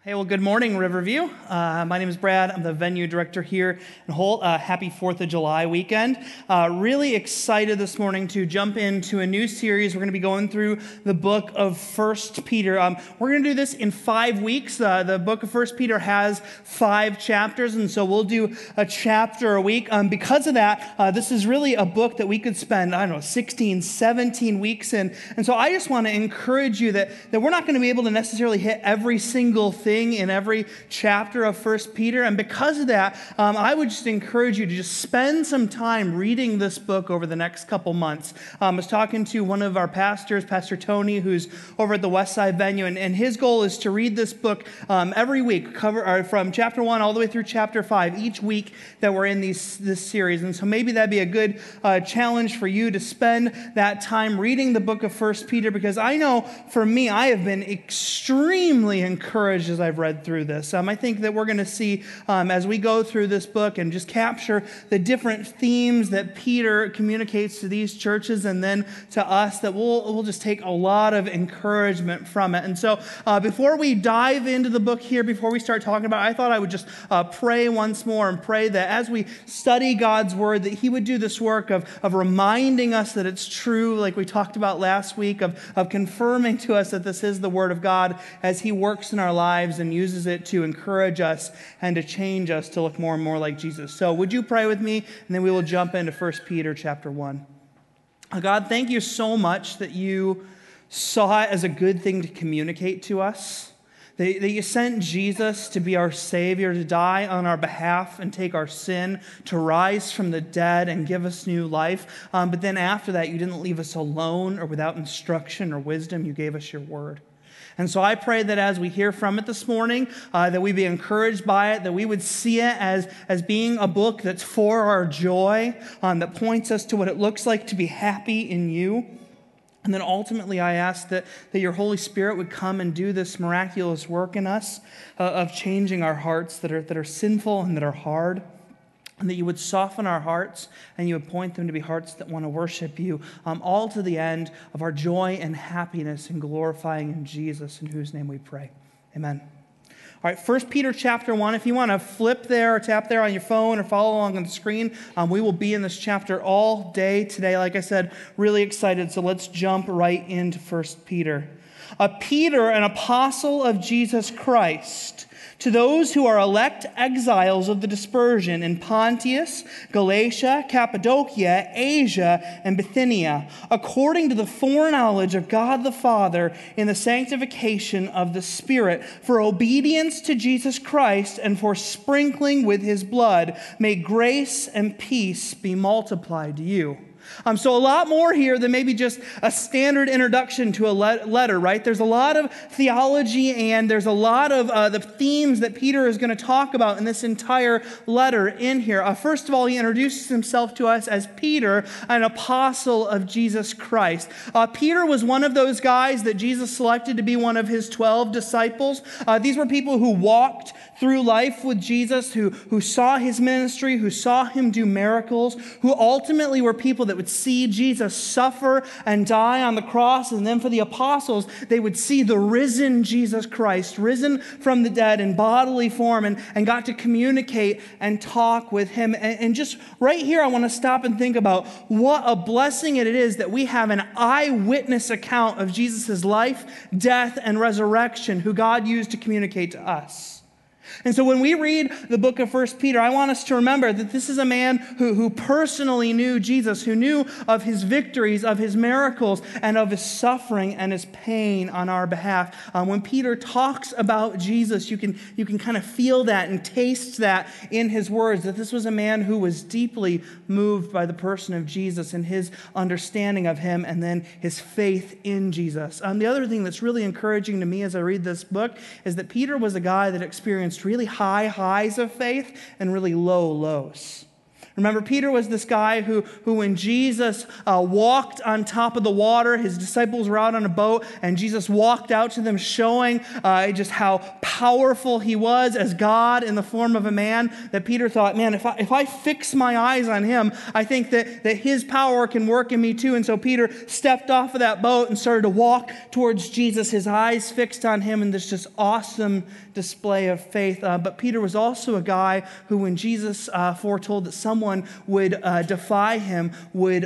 Hey, well, good morning, Riverview. My name is Brad. I'm the venue director here in Holt. Happy 4th of July weekend. Really excited this morning to jump into a new series. We're going to be going through the book of 1 Peter. We're going to do this in 5 weeks. The book of 1 Peter has 5 chapters, and so we'll do a chapter a week. Because of that, this is really a book that we could spend, 16, 17 weeks in. And so I just want to encourage you that we're not going to be able to necessarily hit every single thing in every chapter of 1 Peter. And because of that, I would just encourage you to just spend some time reading this book over the next couple months. I was talking to one of our pastors, Pastor Tony, who's over at the Westside venue, and his goal is to read this book every week, from chapter 1 all the way through chapter 5, each week that we're in this series. And so maybe that'd be a good challenge for you to spend that time reading the book of 1 Peter, because I know for me, I have been extremely encouraged as I've read through this. I think that we're going to see as we go through this book and just capture the different themes that Peter communicates to these churches and then to us, that we'll just take a lot of encouragement from it. And so before we dive into the book here, before we start talking about it, I thought I would just pray once more and pray that as we study God's word, that he would do this work of reminding us that it's true, like we talked about last week, of confirming to us that this is the word of God as he works in our lives and uses it to encourage us and to change us to look more and more like Jesus. So would you pray with me, and then we will jump into 1 Peter chapter 1. God, thank you so much that you saw it as a good thing to communicate to us, that you sent Jesus to be our Savior, to die on our behalf and take our sin, to rise from the dead and give us new life. But then after that, you didn't leave us alone or without instruction or wisdom. You gave us your word. And so I pray that as we hear from it this morning, that we be encouraged by it, that we would see it as being a book that's for our joy, that points us to what it looks like to be happy in you. And then ultimately I ask that your Holy Spirit would come and do this miraculous work in us of changing our hearts that are sinful and that are hard. And that you would soften our hearts and you would point them to be hearts that want to worship you, all to the end of our joy and happiness in glorifying in Jesus, in whose name we pray. Amen. All right, 1 Peter chapter 1. If you want to flip there or tap there on your phone or follow along on the screen, we will be in this chapter all day today. Like I said, really excited. So let's jump right into 1 Peter. Peter, an apostle of Jesus Christ, to those who are elect exiles of the dispersion in Pontus, Galatia, Cappadocia, Asia, and Bithynia, according to the foreknowledge of God the Father in the sanctification of the Spirit, for obedience to Jesus Christ and for sprinkling with his blood, may grace and peace be multiplied to you. So a lot more here than maybe just a standard introduction to a letter, right? There's a lot of theology and there's a lot of the themes that Peter is going to talk about in this entire letter in here. First of all, he introduces himself to us as Peter, an apostle of Jesus Christ. Peter was one of those guys that Jesus selected to be one of his 12 disciples. These were people who walked through life with Jesus, who saw his ministry, who saw him do miracles, who ultimately were people that would see Jesus suffer and die on the cross. And then for the apostles, they would see the risen Jesus Christ, risen from the dead in bodily form, and got to communicate and talk with him. And just right here, I want to stop and think about what a blessing it is that we have an eyewitness account of Jesus' life, death, and resurrection, who God used to communicate to us. And so when we read the book of 1 Peter, I want us to remember that this is a man who personally knew Jesus, who knew of his victories, of his miracles, and of his suffering and his pain on our behalf. When Peter talks about Jesus, you can kind of feel that and taste that in his words, that this was a man who was deeply moved by the person of Jesus and his understanding of him, and then his faith in Jesus. The other thing that's really encouraging to me as I read this book is that Peter was a guy that experienced really high highs of faith and really low lows. Remember, Peter was this guy who when Jesus walked on top of the water, his disciples were out on a boat, and Jesus walked out to them showing just how powerful he was as God in the form of a man, that Peter thought, man, if I fix my eyes on him, I think that his power can work in me too. And so Peter stepped off of that boat and started to walk towards Jesus, his eyes fixed on him in this just awesome display of faith. But Peter was also a guy who, when Jesus foretold that someone would defy him, would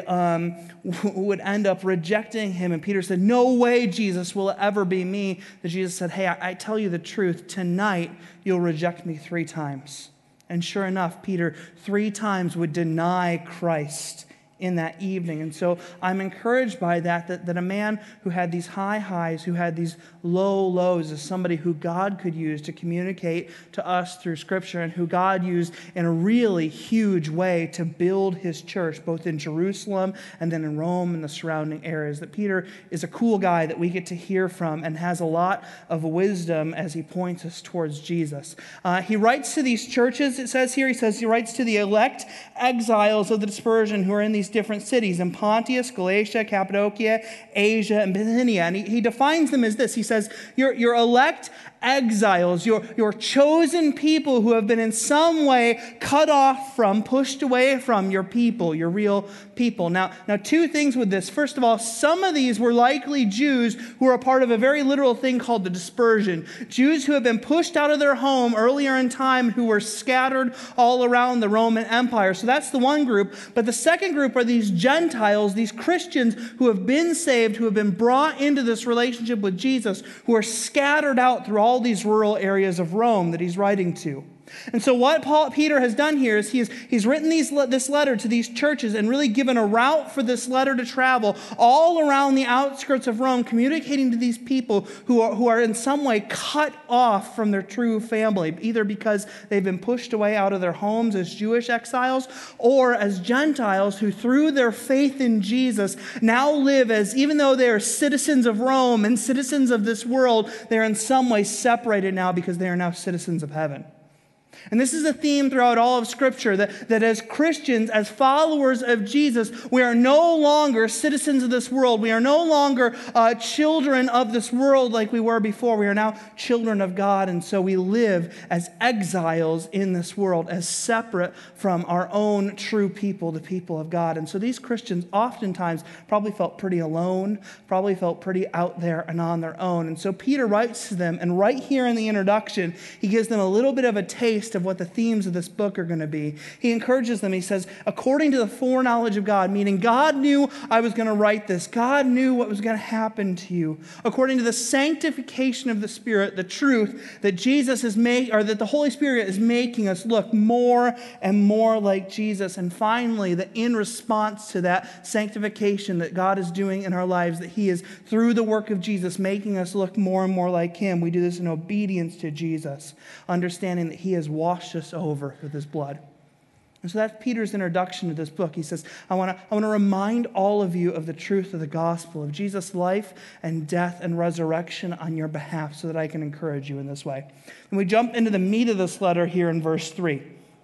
end up rejecting him. And Peter said, no way, Jesus, will it ever be me. That Jesus said, hey, I tell you the truth. Tonight, you'll reject me 3 times. And sure enough, Peter 3 times would deny Christ in that evening. And so I'm encouraged by that a man who had these high highs, who had these low lows, is somebody who God could use to communicate to us through Scripture, and who God used in a really huge way to build his church, both in Jerusalem and then in Rome and the surrounding areas. That Peter is a cool guy that we get to hear from and has a lot of wisdom as he points us towards Jesus. He writes to these churches, it says here, he writes to the elect exiles of the dispersion who are in these different cities in Pontus, Galatia, Cappadocia, Asia, and Bithynia. And he defines them as this. He says, your elect exiles, your chosen people who have been in some way cut off from, pushed away from your people, your real people. Now 2 things with this. First of all, some of these were likely Jews who were a part of a very literal thing called the dispersion. Jews who have been pushed out of their home earlier in time, who were scattered all around the Roman Empire. So that's the one group. But the second group are these Gentiles, these Christians who have been saved, who have been brought into this relationship with Jesus, who are scattered out through all these rural areas of Rome that he's writing to. And so what Peter has done here is he's written this letter to these churches and really given a route for this letter to travel all around the outskirts of Rome, communicating to these people who are in some way cut off from their true family, either because they've been pushed away out of their homes as Jewish exiles, or as Gentiles who, through their faith in Jesus, now live as, even though they are citizens of Rome and citizens of this world, they're in some way separated now because they are now citizens of heaven. And this is a theme throughout all of Scripture, that as Christians, as followers of Jesus, we are no longer citizens of this world. We are no longer children of this world like we were before. We are now children of God, and so we live as exiles in this world, as separate from our own true people, the people of God. And so these Christians oftentimes probably felt pretty alone, probably felt pretty out there and on their own. And so Peter writes to them, and right here in the introduction, he gives them a little bit of a taste of what the themes of this book are going to be. He encourages them. He says, according to the foreknowledge of God, meaning God knew I was going to write this. God knew what was going to happen to you. According to the sanctification of the Spirit, the truth that Jesus is that the Holy Spirit is making us look more and more like Jesus. And finally, that in response to that sanctification that God is doing in our lives, that he is, through the work of Jesus, making us look more and more like him. We do this in obedience to Jesus, understanding that he has washed us over with his blood. And so that's Peter's introduction to this book. He says, I want to remind all of you of the truth of the gospel, of Jesus' life and death and resurrection on your behalf, so that I can encourage you in this way. And we jump into the meat of this letter here in verse 3.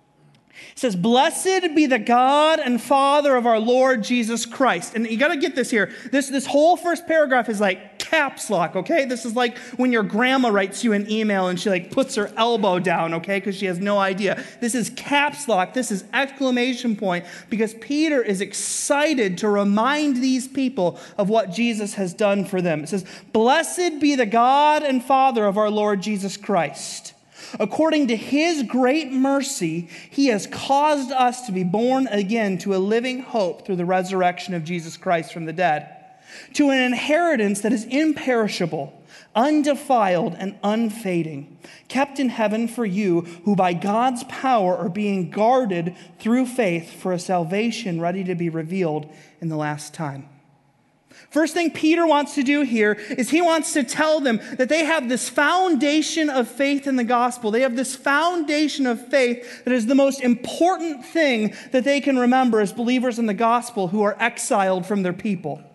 It says, blessed be the God and Father of our Lord Jesus Christ. And you got to get this here. This whole first paragraph is like caps lock, okay? This is like when your grandma writes you an email and she like puts her elbow down, okay? Because she has no idea. This is caps lock. This is exclamation point, because Peter is excited to remind these people of what Jesus has done for them. It says, blessed be the God and Father of our Lord Jesus Christ. According to his great mercy, he has caused us to be born again to a living hope through the resurrection of Jesus Christ from the dead, to an inheritance that is imperishable, undefiled, and unfading, kept in heaven for you, who by God's power are being guarded through faith for a salvation ready to be revealed in the last time. First thing Peter wants to do here is he wants to tell them that they have this foundation of faith in the gospel. They have this foundation of faith that is the most important thing that they can remember as believers in the gospel who are exiled from their people.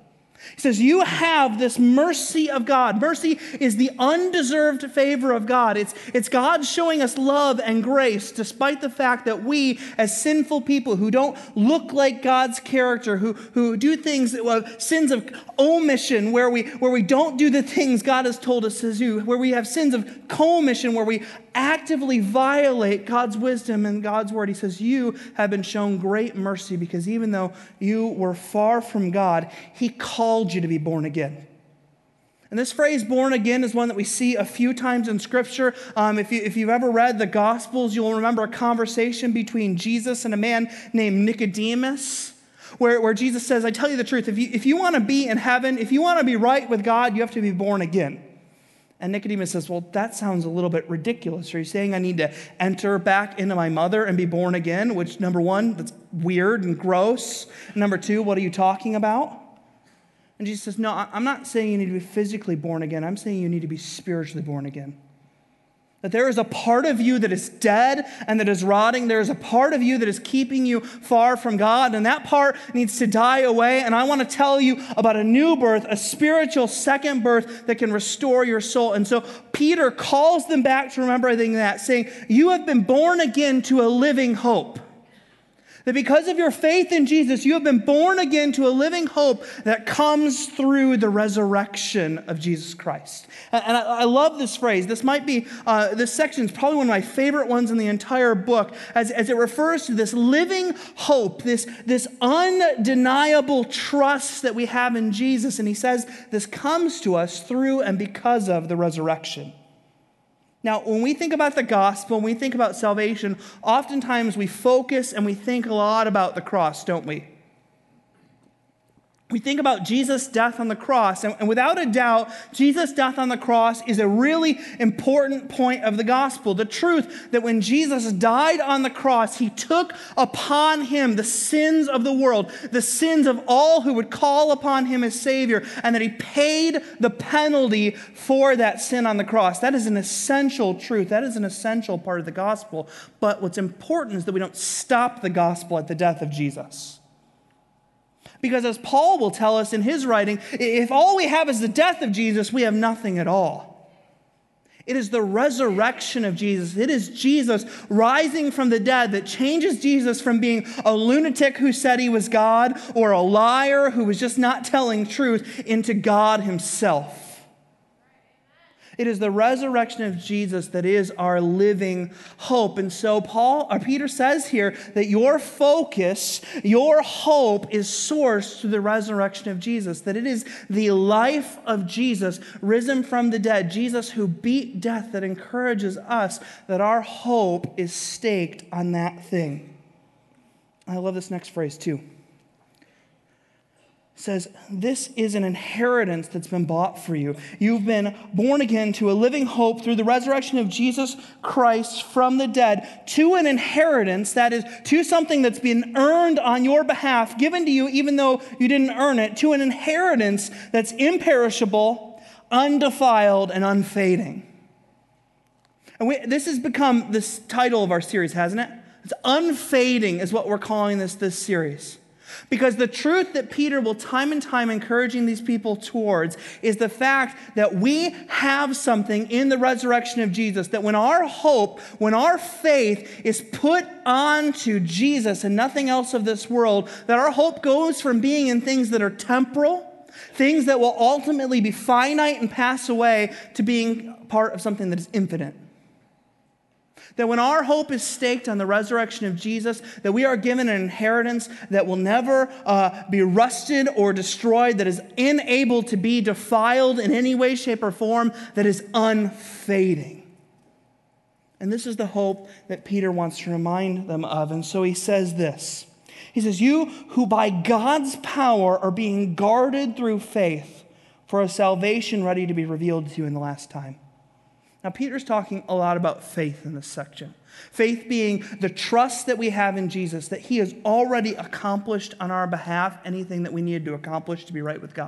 He says, you have this mercy of God. Mercy is the undeserved favor of God. It's God showing us love and grace despite the fact that we, as sinful people who don't look like God's character, who do things, sins of omission, where we don't do the things God has told us to do, where we have sins of commission, where we actively violate God's wisdom and God's word. He says, you have been shown great mercy because even though you were far from God, he called you to be born again. And this phrase, born again, is one that we see a few times in Scripture. If you've ever read the Gospels, you'll remember a conversation between Jesus and a man named Nicodemus, where Jesus says, I tell you the truth, if you want to be in heaven, if you want to be right with God, you have to be born again. And Nicodemus says, well, that sounds a little bit ridiculous. Are you saying I need to enter back into my mother and be born again? Which, number one, that's weird and gross. Number two, what are you talking about? And Jesus says, no, I'm not saying you need to be physically born again. I'm saying you need to be spiritually born again. That there is a part of you that is dead and that is rotting. There is a part of you that is keeping you far from God, and that part needs to die away. And I want to tell you about a new birth, a spiritual second birth that can restore your soul. And so Peter calls them back to remembering that, saying, you have been born again to a living hope. That because of your faith in Jesus, you have been born again to a living hope that comes through the resurrection of Jesus Christ. And I love this phrase. This section is probably one of my favorite ones in the entire book, as it refers to this living hope, this undeniable trust that we have in Jesus. And he says this comes to us through and because of the resurrection. Now, when we think about the gospel, when we think about salvation, oftentimes we focus and we think a lot about the cross, don't we? We think about Jesus' death on the cross, and without a doubt, Jesus' death on the cross is a really important point of the gospel. The truth that when Jesus died on the cross, he took upon him the sins of the world, the sins of all who would call upon him as Savior, and that he paid the penalty for that sin on the cross. That is an essential truth. That is an essential part of the gospel. But what's important is that we don't stop the gospel at the death of Jesus. Because as Paul will tell us in his writing, if all we have is the death of Jesus, we have nothing at all. It is the resurrection of Jesus. It is Jesus rising from the dead that changes Jesus from being a lunatic who said he was God or a liar who was just not telling truth into God himself. It is the resurrection of Jesus that is our living hope. And so Peter says here that your focus, your hope is sourced through the resurrection of Jesus, that it is the life of Jesus risen from the dead, Jesus who beat death, that encourages us that our hope is staked on that thing. I love this next phrase too. Says, this is an inheritance that's been bought for you. You've been born again to a living hope through the resurrection of Jesus Christ from the dead, to an inheritance, that is, to something that's been earned on your behalf, given to you even though you didn't earn it, to an inheritance that's imperishable, undefiled, and unfading. And this has become this title of our series, hasn't it? It's unfading is what we're calling this series. Because the truth that Peter will time and time encouraging these people towards is the fact that we have something in the resurrection of Jesus, that when our hope, when our faith is put onto Jesus and nothing else of this world, that our hope goes from being in things that are temporal, things that will ultimately be finite and pass away, to being part of something that is infinite. That when our hope is staked on the resurrection of Jesus, that we are given an inheritance that will never be rusted or destroyed, that is unable to be defiled in any way, shape, or form, that is unfading. And this is the hope that Peter wants to remind them of. And so he says this. He says, you who by God's power are being guarded through faith for a salvation ready to be revealed to you in the last time. Now, Peter's talking a lot about faith in this section. Faith being the trust that we have in Jesus, that he has already accomplished on our behalf anything that we needed to accomplish to be right with God.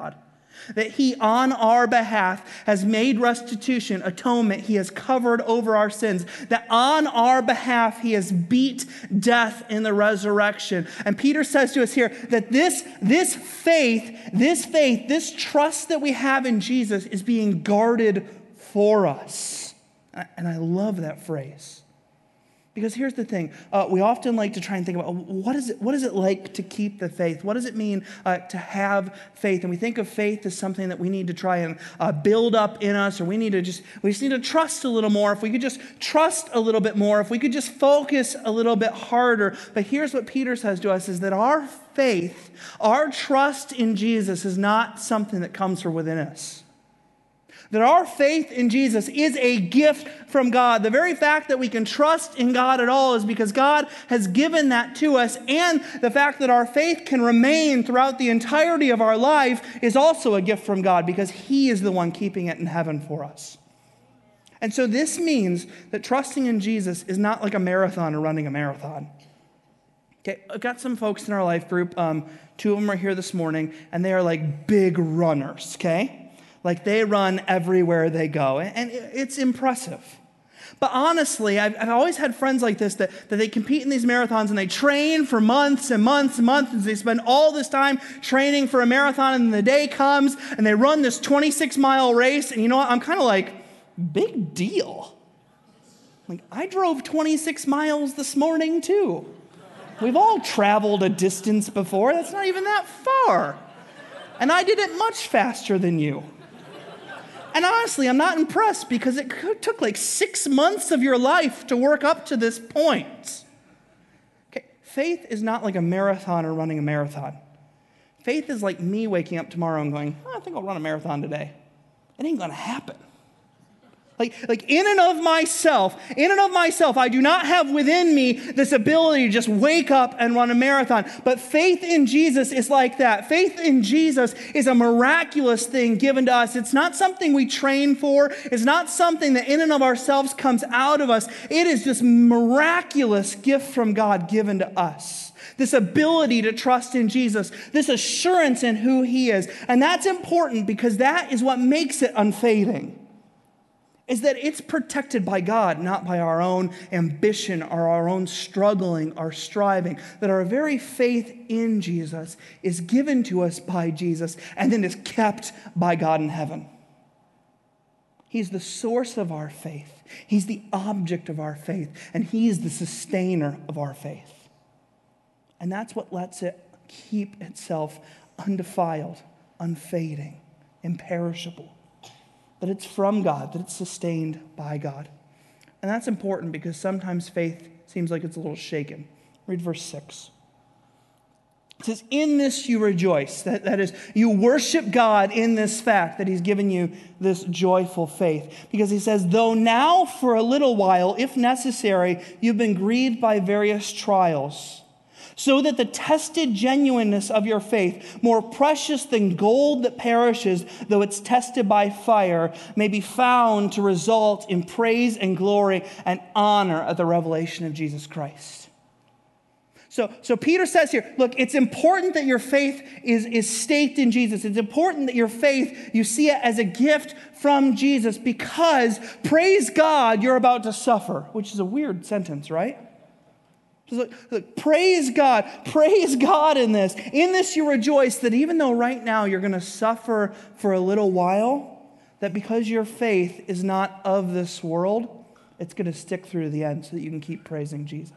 That he, on our behalf, has made restitution, atonement. He has covered over our sins. That on our behalf, he has beat death in the resurrection. And Peter says to us here that this faith, this trust that we have in Jesus is being guarded for us. And I love that phrase. Because here's the thing, we often like to try and think about what is it like to keep the faith? What does it mean to have faith? And we think of faith as something that we need to try and build up in us, or we just need to trust a little more. If we could just trust a little bit more, if we could just focus a little bit harder. But here's what Peter says to us is that our faith, our trust in Jesus is not something that comes from within us. That our faith in Jesus is a gift from God. The very fact that we can trust in God at all is because God has given that to us. And the fact that our faith can remain throughout the entirety of our life is also a gift from God because he is the one keeping it in heaven for us. And so this means that trusting in Jesus is not like a marathon or running a marathon. Okay, I've got some folks in our life group. 2 of them are here this morning, and they are like big runners, okay? Like they run everywhere they go, and it's impressive. But honestly, I've always had friends like this that they compete in these marathons and they train for months and months and months, and they spend all this time training for a marathon, and the day comes and they run this 26-mile race, and you know what? I'm kind of like, big deal. Like, I drove 26 miles this morning too. We've all traveled a distance before. That's not even that far. And I did it much faster than you. And honestly, I'm not impressed because it took like 6 months of your life to work up to this point. Okay, faith is not like a marathon or running a marathon. Faith is like me waking up tomorrow and going, I think I'll run a marathon today. It ain't going to happen. Like in and of myself, I do not have within me this ability to just wake up and run a marathon. But faith in Jesus is like that. Faith in Jesus is a miraculous thing given to us. It's not something we train for. It's not something that in and of ourselves comes out of us. It is this miraculous gift from God given to us. This ability to trust in Jesus, this assurance in who he is. And that's important because that is what makes it unfading. Is that it's protected by God, not by our own ambition or our own struggling or striving. That our very faith in Jesus is given to us by Jesus and then is kept by God in heaven. He's the source of our faith. He's the object of our faith. And he's the sustainer of our faith. And that's what lets it keep itself undefiled, unfading, imperishable. That it's from God, that it's sustained by God. And that's important because sometimes faith seems like it's a little shaken. Read verse 6. It says, in this you rejoice. That is, you worship God in this fact that he's given you this joyful faith. Because he says, though now for a little while, if necessary, you've been grieved by various trials, so that the tested genuineness of your faith, more precious than gold that perishes, though it's tested by fire, may be found to result in praise and glory and honor at the revelation of Jesus Christ. So Peter says here, look, it's important that your faith is staked in Jesus. It's important that your faith, you see it as a gift from Jesus because, praise God, you're about to suffer, which is a weird sentence, right? Look, praise God in this. In this you rejoice that even though right now you're going to suffer for a little while, that because your faith is not of this world, it's going to stick through to the end so that you can keep praising Jesus.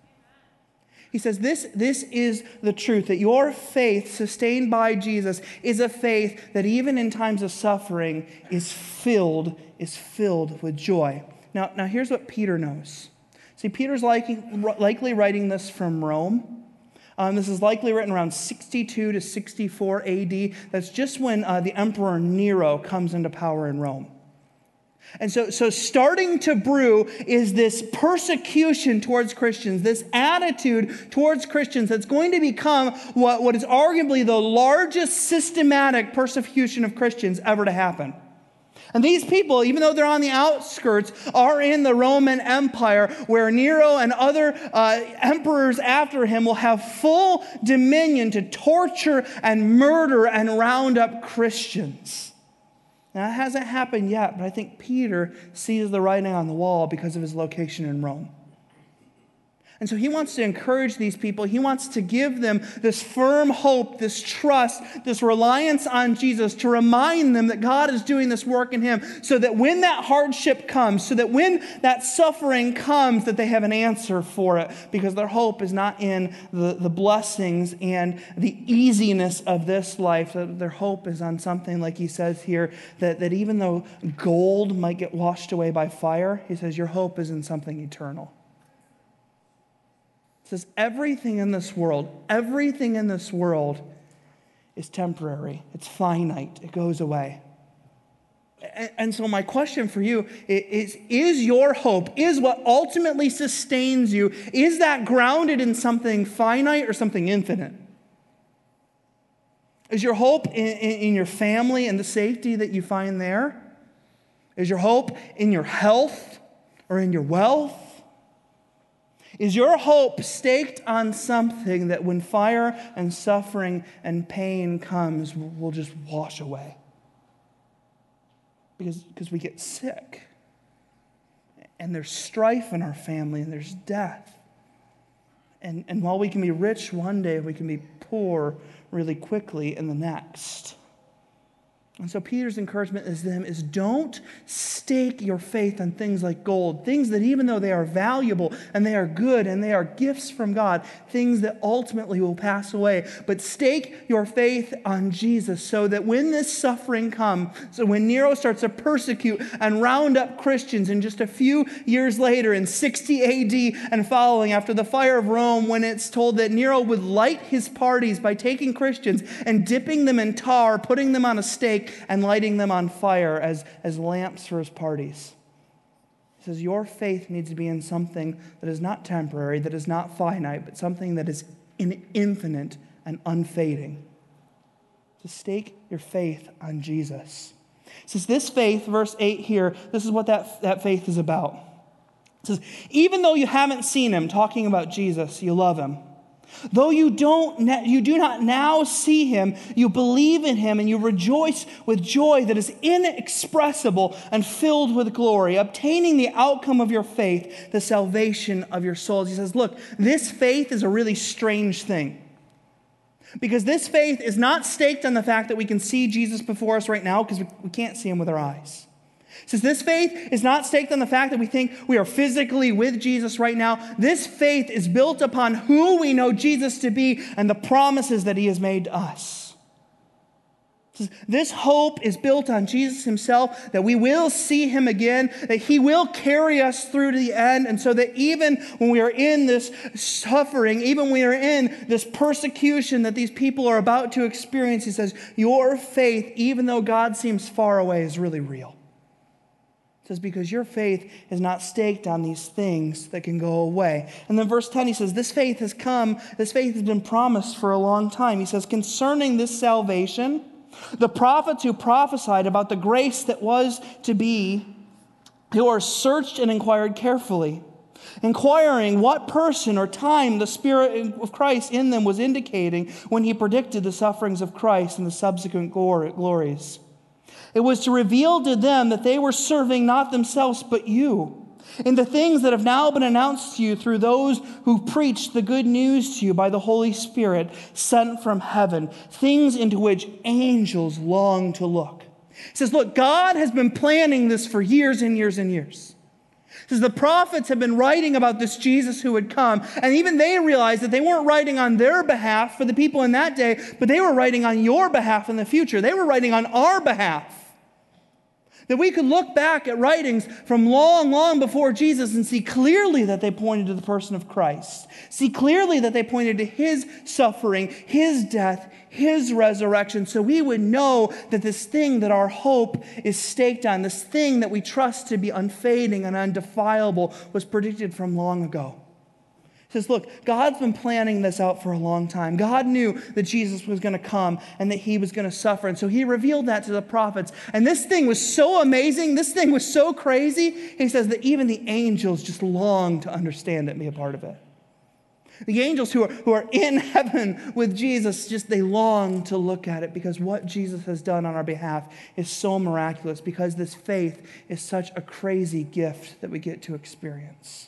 He says this is the truth, that your faith sustained by Jesus is a faith that even in times of suffering is filled with joy. Now here's what Peter knows. See, Peter's likely writing this from Rome. This is likely written around 62 to 64 AD. That's just when the Emperor Nero comes into power in Rome. And so starting to brew is this persecution towards Christians, this attitude towards Christians that's going to become what is arguably the largest systematic persecution of Christians ever to happen. And these people, even though they're on the outskirts, are in the Roman Empire where Nero and other emperors after him will have full dominion to torture and murder and round up Christians. Now, it hasn't happened yet, but I think Peter sees the writing on the wall because of his location in Rome. And so he wants to encourage these people. He wants to give them this firm hope, this trust, this reliance on Jesus, to remind them that God is doing this work in him, so that when that hardship comes, so that when that suffering comes, that they have an answer for it, because their hope is not in the blessings and the easiness of this life. Their hope is on something, like he says here, that even though gold might get washed away by fire, he says your hope is in something eternal. It says everything in this world is temporary. It's finite. It goes away. And so my question for you is your hope, is what ultimately sustains you, is that grounded in something finite or something infinite? Is your hope in your family and the safety that you find there? Is your hope in your health or in your wealth? Is your hope staked on something that when fire and suffering and pain comes, will just wash away? Because we get sick. And there's strife in our family, and there's death. And while we can be rich one day, we can be poor really quickly in the next. And so Peter's encouragement is don't stake your faith on things like gold, things that even though they are valuable and they are good and they are gifts from God, things that ultimately will pass away, but stake your faith on Jesus, so that when this suffering comes, so when Nero starts to persecute and round up Christians in just a few years later in 60 AD and following, after the fire of Rome, when it's told that Nero would light his parties by taking Christians and dipping them in tar, putting them on a stake, and lighting them on fire as lamps for his parties. He says your faith needs to be in something that is not temporary, that is not finite, but something that is infinite and unfading. To stake your faith on Jesus. It says this faith, verse 8 here, this is what that faith is about. It says, even though you haven't seen him, talking about Jesus, you love him. Though you do not now see him, you believe in him and you rejoice with joy that is inexpressible and filled with glory, obtaining the outcome of your faith, the salvation of your souls. He says, look, this faith is a really strange thing. Because this faith is not staked on the fact that we can see Jesus before us right now, because we can't see him with our eyes. It says this faith is not staked on the fact that we think we are physically with Jesus right now. This faith is built upon who we know Jesus to be and the promises that he has made to us. It says this hope is built on Jesus himself, that we will see him again, that he will carry us through to the end, and so that even when we are in this suffering, even when we are in this persecution that these people are about to experience, he says your faith, even though God seems far away, is really real. It says, because your faith is not staked on these things that can go away. And then verse 10, he says, this faith has been promised for a long time. He says, concerning this salvation, the prophets who prophesied about the grace that was to be, who are searched and inquired carefully, inquiring what person or time the Spirit of Christ in them was indicating when he predicted the sufferings of Christ and the subsequent glories. It was to reveal to them that they were serving not themselves but you, in the things that have now been announced to you through those who preached the good news to you by the Holy Spirit sent from heaven, things into which angels long to look. It says, look, God has been planning this for years and years and years. It says the prophets have been writing about this Jesus who would come, and even they realized that they weren't writing on their behalf for the people in that day, but they were writing on your behalf in the future. They were writing on our behalf. That we could look back at writings from long, long before Jesus and see clearly that they pointed to the person of Christ. See clearly that they pointed to his suffering, his death, his resurrection. So we would know that this thing that our hope is staked on, this thing that we trust to be unfading and undefilable, was predicted from long ago. says, look, God's been planning this out for a long time. God knew that Jesus was going to come and that he was going to suffer. And so he revealed that to the prophets. And this thing was so amazing. This thing was so crazy. He says that even the angels just long to understand it and be a part of it. The angels who are in heaven with Jesus, just they long to look at it because what Jesus has done on our behalf is so miraculous, because this faith is such a crazy gift that we get to experience.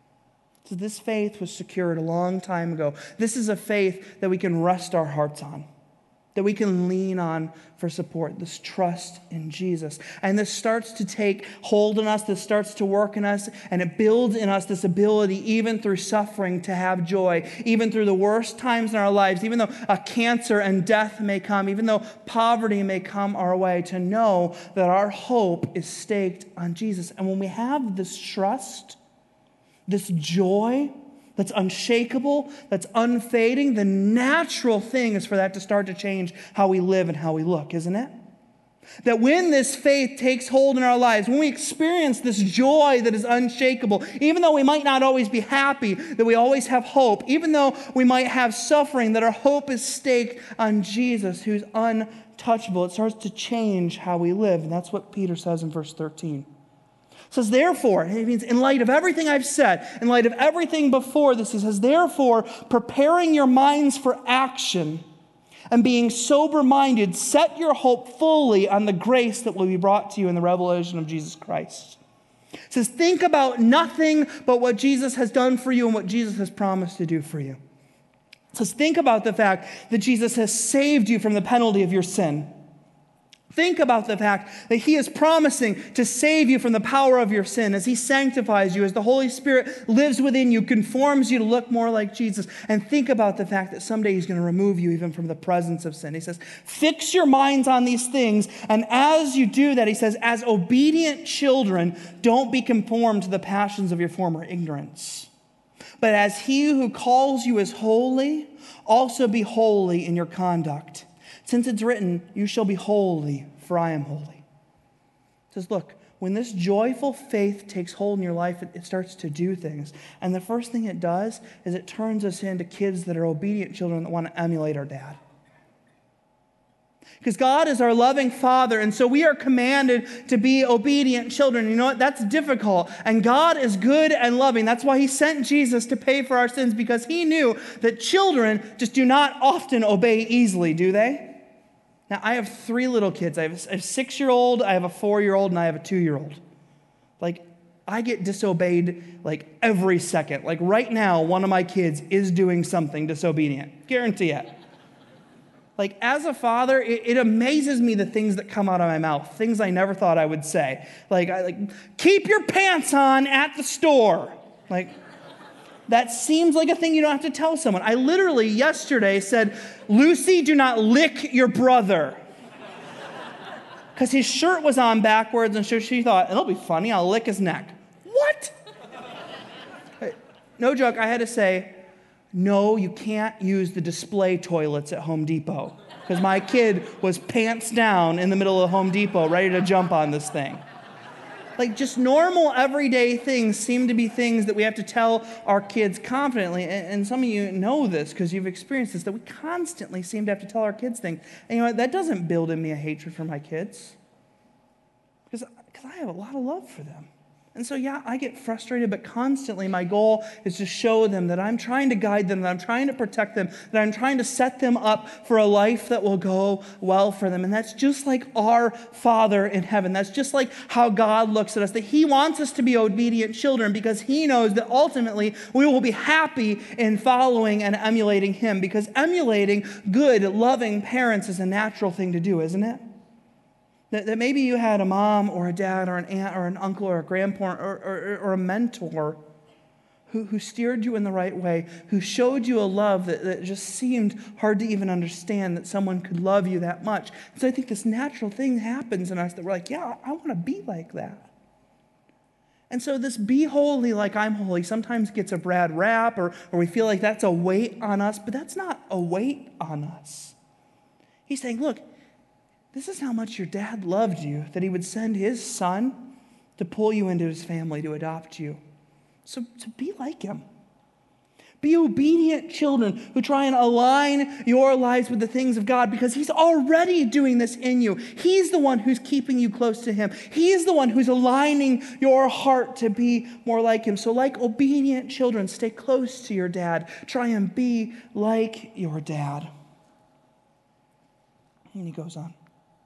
So this faith was secured a long time ago. This is a faith that we can rest our hearts on, that we can lean on for support, this trust in Jesus. And this starts to take hold in us, this starts to work in us, and it builds in us this ability, even through suffering, to have joy, even through the worst times in our lives, even though a cancer and death may come, even though poverty may come our way, to know that our hope is staked on Jesus. And when we have this trust, this joy that's unshakable, that's unfading, the natural thing is for that to start to change how we live and how we look, isn't it? That when this faith takes hold in our lives, when we experience this joy that is unshakable, even though we might not always be happy, that we always have hope, even though we might have suffering, that our hope is staked on Jesus, who's untouchable, it starts to change how we live. And that's what Peter says in verse 13. It says, therefore, it means in light of everything I've said, in light of everything before this, he says, therefore, preparing your minds for action and being sober-minded, set your hope fully on the grace that will be brought to you in the revelation of Jesus Christ. It says, think about nothing but what Jesus has done for you and what Jesus has promised to do for you. It says, think about the fact that Jesus has saved you from the penalty of your sin. Think about the fact that he is promising to save you from the power of your sin as he sanctifies you, as the Holy Spirit lives within you, conforms you to look more like Jesus. And think about the fact that someday he's going to remove you even from the presence of sin. He says, fix your minds on these things. And as you do that, he says, as obedient children, don't be conformed to the passions of your former ignorance. But as he who calls you is holy, also be holy in your conduct. Since it's written, you shall be holy, for I am holy. It says, look, when this joyful faith takes hold in your life, it starts to do things. And the first thing it does is it turns us into kids that are obedient children that want to emulate our dad. Because God is our loving Father, and so we are commanded to be obedient children. You know what? That's difficult. And God is good and loving. That's why he sent Jesus to pay for our sins, because he knew that children just do not often obey easily, do they? Now, I have 3 little kids. I have a 6-year-old, I have a 4-year-old, and I have a 2-year-old. Like, I get disobeyed like every second. Like right now, one of my kids is doing something disobedient. Guarantee it. Like, as a father, it amazes me the things that come out of my mouth, things I never thought I would say. Like, keep your pants on at the store. Like, that seems like a thing you don't have to tell someone. I literally yesterday said, Lucy, do not lick your brother. Because his shirt was on backwards, and so she thought, it'll be funny, I'll lick his neck. What? No joke, I had to say, no, you can't use the display toilets at Home Depot. Because my kid was pants down in the middle of Home Depot, ready to jump on this thing. Like, just normal, everyday things seem to be things that we have to tell our kids confidently. And some of you know this because you've experienced this, that we constantly seem to have to tell our kids things. And you know what? That doesn't build in me a hatred for my kids. Because I have a lot of love for them. And so, yeah, I get frustrated, but constantly my goal is to show them that I'm trying to guide them, that I'm trying to protect them, that I'm trying to set them up for a life that will go well for them. And that's just like our Father in heaven. That's just like how God looks at us, that he wants us to be obedient children because he knows that ultimately we will be happy in following and emulating him, because emulating good, loving parents is a natural thing to do, isn't it? That maybe you had a mom or a dad or an aunt or an uncle or a grandparent or a mentor who steered you in the right way, who showed you a love that just seemed hard to even understand that someone could love you that much. So I think this natural thing happens in us that we're like, yeah, I want to be like that. And so this be holy like I'm holy sometimes gets a bad rap, or we feel like that's a weight on us, but that's not a weight on us. He's saying, look, this is how much your dad loved you, that he would send his son to pull you into his family, to adopt you. So be like him. Be obedient children who try and align your lives with the things of God, because He's already doing this in you. He's the one who's keeping you close to Him. He's the one who's aligning your heart to be more like Him. So like obedient children, stay close to your dad. Try and be like your dad. And he goes on.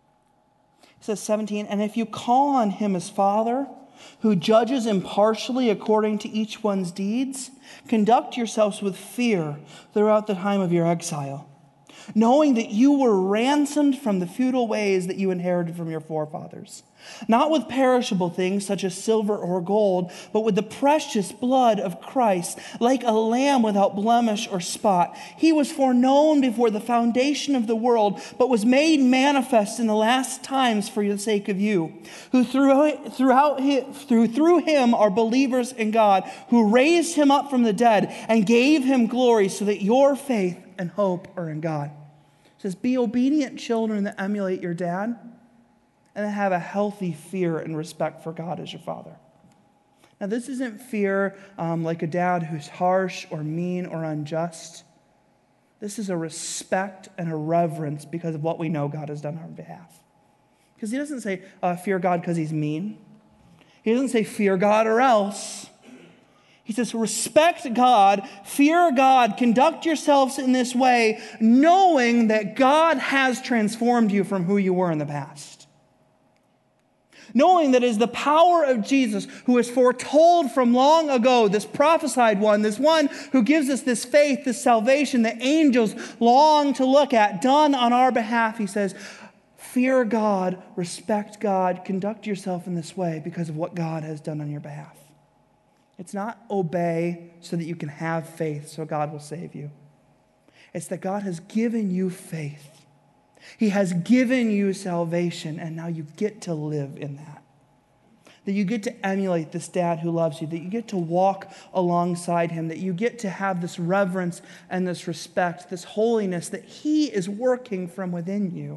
He says 17, and if you call on Him as Father, who judges impartially according to each one's deeds, conduct yourselves with fear throughout the time of your exile, knowing that you were ransomed from the futile ways that you inherited from your forefathers, not with perishable things such as silver or gold, but with the precious blood of Christ, like a lamb without blemish or spot. He was foreknown before the foundation of the world, but was made manifest in the last times for the sake of you, who through Him are believers in God, who raised Him up from the dead and gave Him glory, so that your faith and hope are in God. It says, be obedient children that emulate your dad, and have a healthy fear and respect for God as your Father. Now, this isn't fear like a dad who's harsh or mean or unjust. This is a respect and a reverence because of what we know God has done on our behalf. Because He doesn't say fear God because He's mean. He doesn't say fear God or else. He says, respect God, fear God, conduct yourselves in this way, knowing that God has transformed you from who you were in the past. Knowing that it is the power of Jesus, who is foretold from long ago, this prophesied one, this one who gives us this faith, this salvation that angels long to look at, done on our behalf. He says, fear God, respect God, conduct yourself in this way because of what God has done on your behalf. It's not obey so that you can have faith so God will save you. It's that God has given you faith. He has given you salvation, and now you get to live in that. That you get to emulate this dad who loves you, that you get to walk alongside Him, that you get to have this reverence and this respect, this holiness that He is working from within you.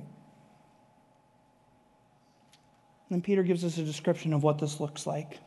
And Peter gives us a description of what this looks like.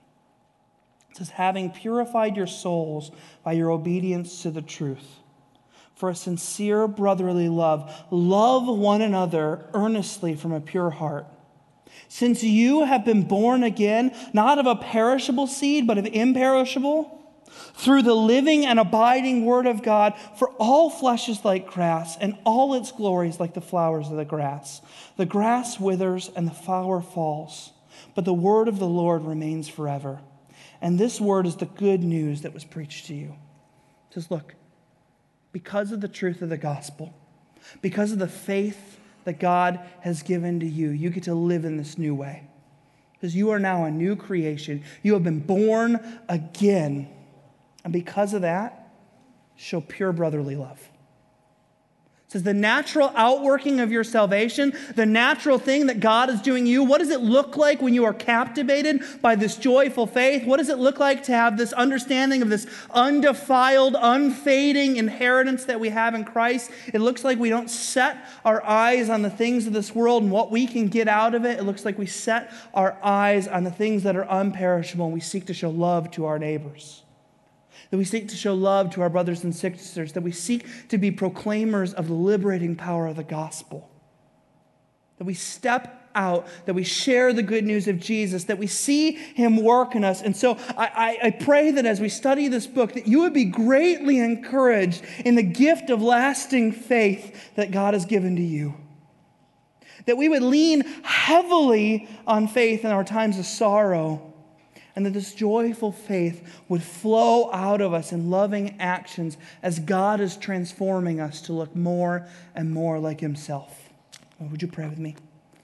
It says, having purified your souls by your obedience to the truth, for a sincere brotherly love, love one another earnestly from a pure heart. Since you have been born again, not of a perishable seed, but of imperishable, through the living and abiding Word of God, for all flesh is like grass, and all its glory is like the flowers of the grass. The grass withers and the flower falls, but the word of the Lord remains forever. And this word is the good news that was preached to you. It says, look, because of the truth of the gospel, because of the faith that God has given to you, you get to live in this new way. Because you are now a new creation. You have been born again. And because of that, show pure brotherly love. It says the natural outworking of your salvation, the natural thing that God is doing you, what does it look like when you are captivated by this joyful faith? What does it look like to have this understanding of this undefiled, unfading inheritance that we have in Christ? It looks like we don't set our eyes on the things of this world and what we can get out of it. It looks like we set our eyes on the things that are unperishable, and we seek to show love to our neighbors. That we seek to show love to our brothers and sisters, that we seek to be proclaimers of the liberating power of the gospel. That we step out, that we share the good news of Jesus, that we see Him work in us. And so I pray that as we study this book, that you would be greatly encouraged in the gift of lasting faith that God has given to you. That we would lean heavily on faith in our times of sorrow, and that this joyful faith would flow out of us in loving actions as God is transforming us to look more and more like Himself. Would you pray with me?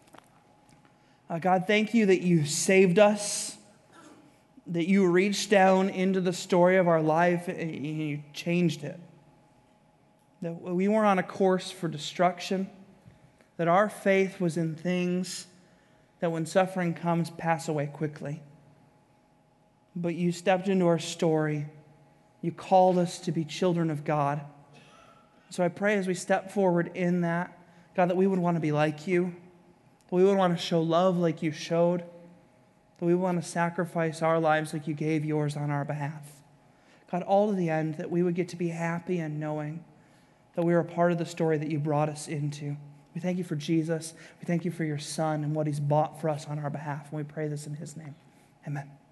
God, thank you that you saved us, that you reached down into the story of our life and you changed it. That we weren't on a course for destruction, that our faith was in things that when suffering comes, pass away quickly. But you stepped into our story. You called us to be children of God. So I pray as we step forward in that, God, that we would want to be like you, that we would want to show love like you showed, that we would want to sacrifice our lives like you gave yours on our behalf. God, all to the end that we would get to be happy and knowing that we are a part of the story that you brought us into. We thank you for Jesus. We thank you for your Son and what he's bought for us on our behalf. And we pray this in his name. Amen.